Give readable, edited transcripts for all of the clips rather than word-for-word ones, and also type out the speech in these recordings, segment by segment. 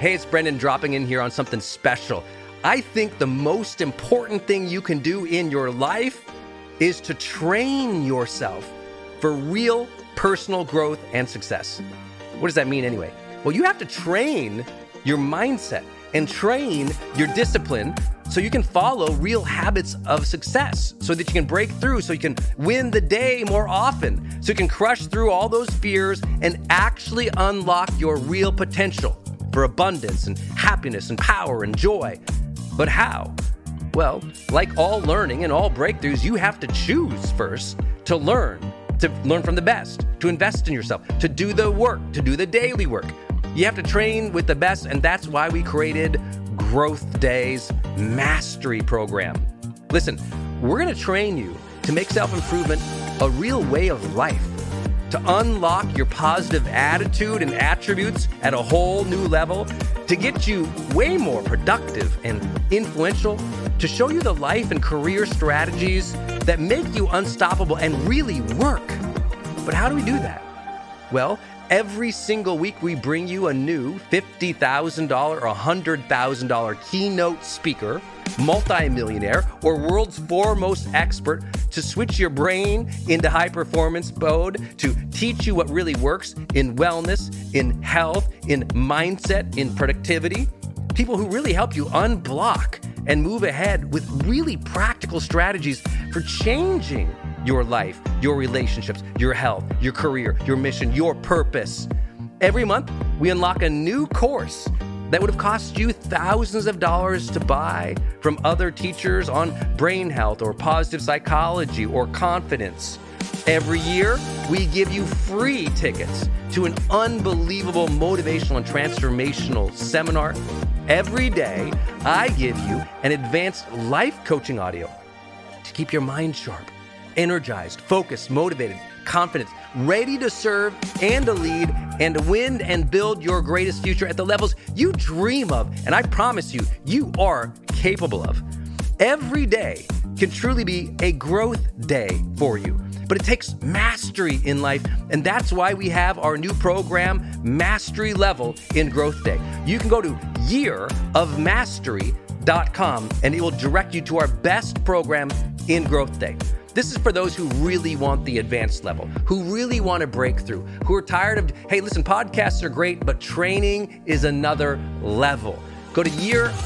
Hey, it's Brendan dropping in here on something special. I think the most important thing you can do in your life is to train yourself for real personal growth and success. What does that mean anyway? Well, you have to train your mindset and train your discipline so you can follow real habits of success, so that you can break through, so you can win the day more often, so you can crush through all those fears and actually unlock your real potential for abundance and happiness and power and joy. But how? Well, like all learning and all breakthroughs, you have to choose first to learn from the best, to invest in yourself, to do the work, to do the daily work. You have to train with the best, and that's why we created Growth Day's Mastery Program. Listen, we're going to train you to make self-improvement a real way of life, to unlock your positive attitude and attributes at a whole new level, to get you way more productive and influential, to show you the life and career strategies that make you unstoppable and really work. But how do we do that? Well, every single week we bring you a new $50,000 or $100,000 keynote speaker, multimillionaire, or world's foremost expert to switch your brain into high performance mode, to teach you what really works in wellness, in health, in mindset, in productivity. People who really help you unblock and move ahead with really practical strategies for changing your life, your relationships, your health, your career, your mission, your purpose. Every month, we unlock a new course that would have cost you thousands of dollars to buy from other teachers on brain health or positive psychology or confidence. Every year, we give you free tickets to an unbelievable motivational and transformational seminar. Every day, I give you an advanced life coaching audio to keep your mind sharp, energized, focused, motivated, confident, ready to serve and to lead and to win and build your greatest future at the levels you dream of. And I promise you, you are capable of. Every day can truly be a growth day for you. But it takes mastery in life, and that's why we have our new program, Mastery Level in Growth Day. You can go to yearofmastery.com, and it will direct you to our best program in Growth Day. This is for those who really want the advanced level, who really want to break through, who are tired of, hey, listen, podcasts are great, but training is another level. Go to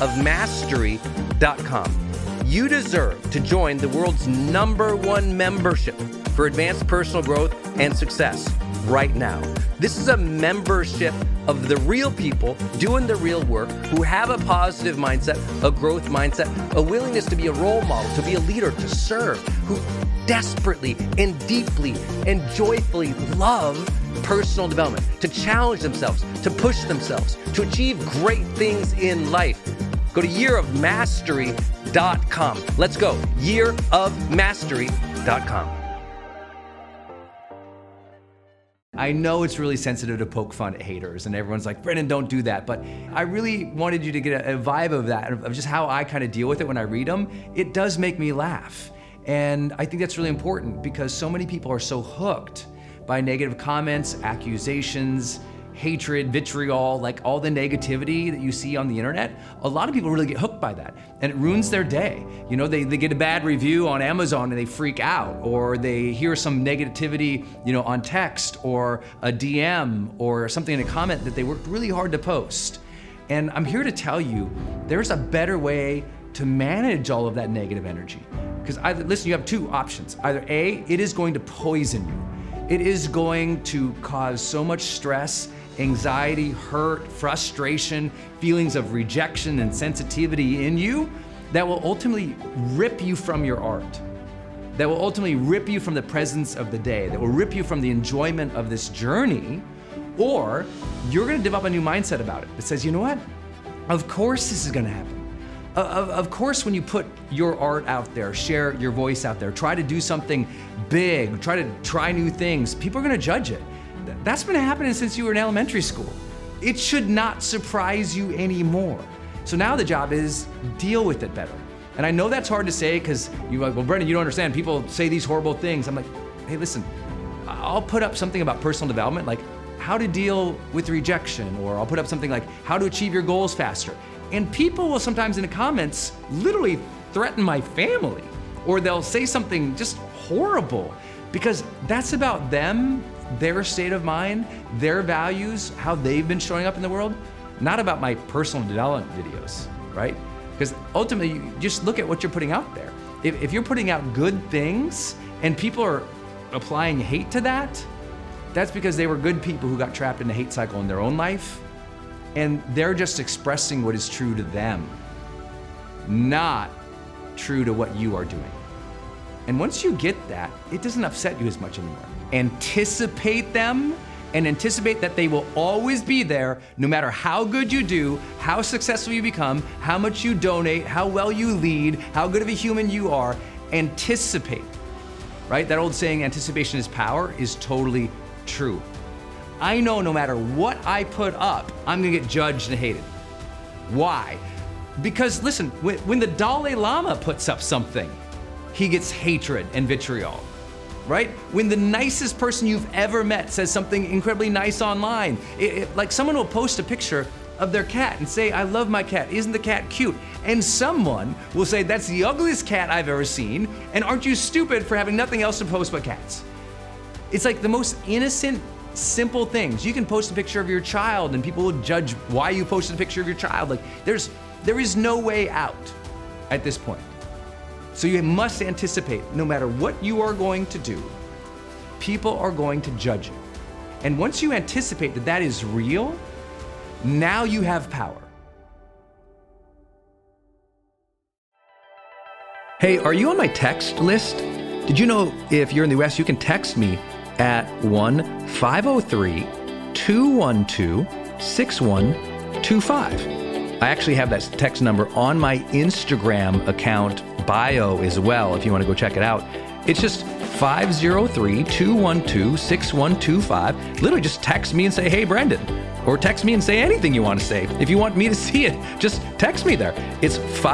yearofmastery.com. You deserve to join the world's #1 membership for advanced personal growth and success right now. This is a membership of the real people doing the real work, who have a positive mindset, a growth mindset, a willingness to be a role model, to be a leader, to serve, who desperately and deeply and joyfully love personal development, to challenge themselves, to push themselves, to achieve great things in life. Go to yearofmastery.com. Let's go. yearofmastery.com. I know it's really sensitive to poke fun at haters, and everyone's like, Brendan, don't do that. But I really wanted you to get a vibe of that, of just how I kind of deal with it when I read them. It does make me laugh. And I think that's really important because so many people are so hooked by negative comments, accusations, hatred, vitriol, like all the negativity that you see on the internet. A lot of people really get hooked by that, and it ruins their day. You know, they get a bad review on Amazon and they freak out, or they hear some negativity, you know, on text or a DM or something in a comment that they worked really hard to post. And I'm here to tell you, there's a better way to manage all of that negative energy. Because listen, you have two options. Either A, it is going to poison you. It is going to cause so much stress, anxiety, hurt, frustration, feelings of rejection and sensitivity in you that will ultimately rip you from your art, that will ultimately rip you from the presence of the day, that will rip you from the enjoyment of this journey. Or you're gonna develop a new mindset about it that says, you know what? Of course this is gonna happen. Of course, when you put your art out there, share your voice out there, try to do something big, try new things, people are gonna judge it. That's been happening since you were in elementary school. It should not surprise you anymore. So now the job is deal with it better. And I know that's hard to say because you're like, well, Brendan, you don't understand. People say these horrible things. I'm like, hey, listen, I'll put up something about personal development like how to deal with rejection, or I'll put up something like how to achieve your goals faster. And people will sometimes in the comments literally threaten my family, or they'll say something just horrible, because that's about them, their state of mind, their values, how they've been showing up in the world, not about my personal development videos, right? Because ultimately, you just look at what you're putting out there. If you're putting out good things and people are applying hate to that, that's because they were good people who got trapped in a hate cycle in their own life, and they're just expressing what is true to them, not true to what you are doing. And once you get that, it doesn't upset you as much anymore. Anticipate them, and anticipate that they will always be there no matter how good you do, how successful you become, how much you donate, how well you lead, how good of a human you are. Anticipate, right? That old saying, anticipation is power, is totally true. I know no matter what I put up, I'm gonna get judged and hated. Why? Because listen, when the Dalai Lama puts up something, he gets hatred and vitriol, right? When the nicest person you've ever met says something incredibly nice online, like someone will post a picture of their cat and say, I love my cat, isn't the cat cute? And someone will say, that's the ugliest cat I've ever seen, and aren't you stupid for having nothing else to post but cats? It's like the most innocent, simple things. You can post a picture of your child and people will judge why you posted a picture of your child. Like there is no way out at this point. So you must anticipate, no matter what you are going to do, people are going to judge you. And once you anticipate that that is real, now you have power. Hey, are you on my text list? Did you know if you're in the US, you can text me at 1-503-212-6125. I actually have that text number on my Instagram account bio as well, if you want to go check it out. It's just 503-212-6125. Literally just text me and say, hey, Brendan. Or text me and say anything you want to say. If you want me to see it, just text me there. It's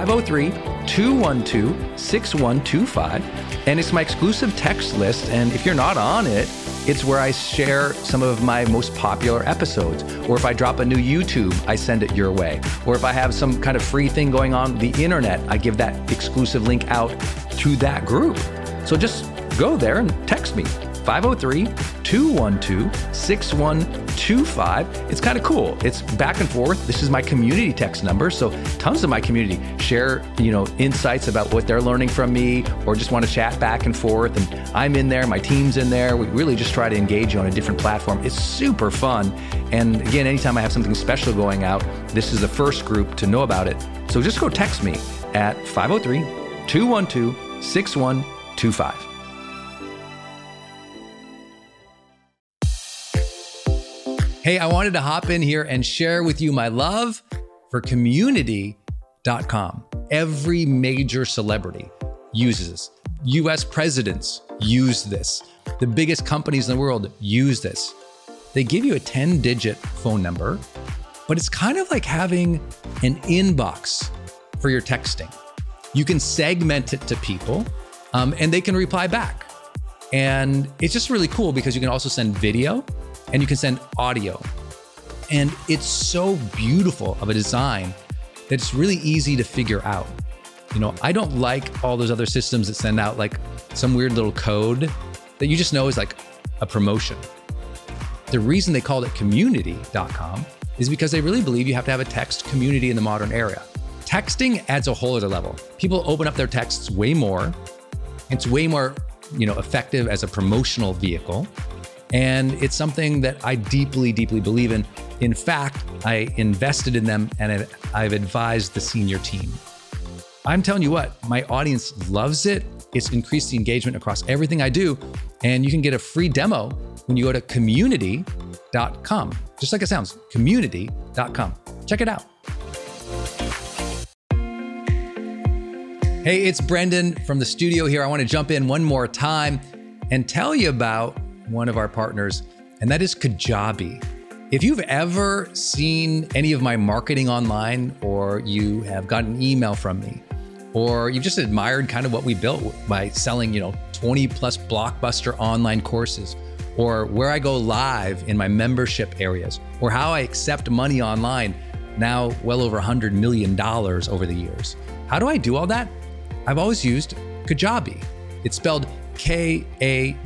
503-212-6125. And it's my exclusive text list. And if you're not on it, it's where I share some of my most popular episodes. Or if I drop a new YouTube, I send it your way. Or if I have some kind of free thing going on the internet, I give that exclusive link out to that group. So just go there and text me, 503-212-6125. It's kind of cool. It's back and forth. This is my community text number. So tons of my community share, insights about what they're learning from me, or just want to chat back and forth. And I'm in there, my team's in there. We really just try to engage you on a different platform. It's super fun. And again, anytime I have something special going out, this is the first group to know about it. So just go text me at 503-212-6125. Hey, I wanted to hop in here and share with you my love for Community.com. Every major celebrity uses this. US presidents use this. The biggest companies in the world use this. They give you a 10-digit phone number, but it's kind of like having an inbox for your texting. You can segment it to people, and they can reply back. And it's just really cool because you can also send video and you can send audio. And it's so beautiful of a design that it's really easy to figure out. I don't like all those other systems that send out like some weird little code that you just know is like a promotion. The reason they called it Community.com is because they really believe you have to have a text community in the modern era. Texting adds a whole other level. People open up their texts way more. It's way more, effective as a promotional vehicle. And it's something that I deeply, deeply believe in. In fact, I invested in them and I've advised the senior team. I'm telling you what, my audience loves it. It's increased the engagement across everything I do. And you can get a free demo when you go to community.com. Just like it sounds, community.com. Check it out. Hey, it's Brendan from the studio here. I want to jump in one more time and tell you about one of our partners, and that is Kajabi. If you've ever seen any of my marketing online, or you have gotten an email from me, or you've just admired kind of what we built by selling, 20 plus blockbuster online courses, or where I go live in my membership areas, or how I accept money online, now well over $100 million over the years. How do I do all that? I've always used Kajabi. It's spelled Kajabi.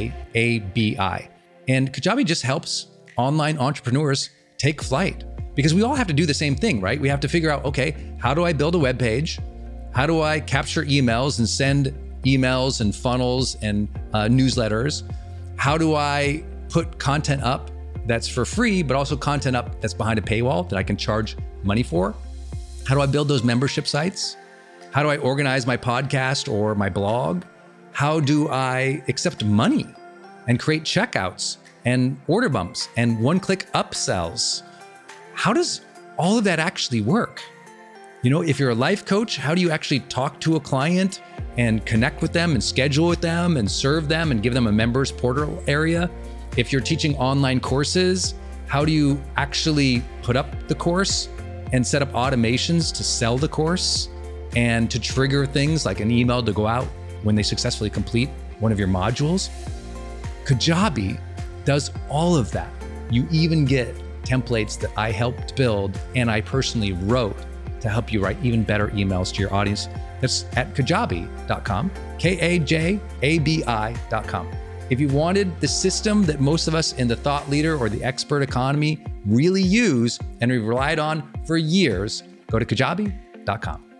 And Kajabi just helps online entrepreneurs take flight, because we all have to do the same thing, right? We have to figure out, okay, how do I build a web page? How do I capture emails and send emails and funnels and newsletters? How do I put content up that's for free, but also content up that's behind a paywall that I can charge money for? How do I build those membership sites? How do I organize my podcast or my blog? How do I accept money and create checkouts and order bumps and one-click upsells? How does all of that actually work? You know, if you're a life coach, how do you actually talk to a client and connect with them and schedule with them and serve them and give them a members portal area? If you're teaching online courses, how do you actually put up the course and set up automations to sell the course and to trigger things like an email to go out when they successfully complete one of your modules? Kajabi does all of that. You even get templates that I helped build and I personally wrote to help you write even better emails to your audience. That's at kajabi.com, Kajabi.com. If you wanted the system that most of us in the thought leader or the expert economy really use and we've relied on for years, go to kajabi.com.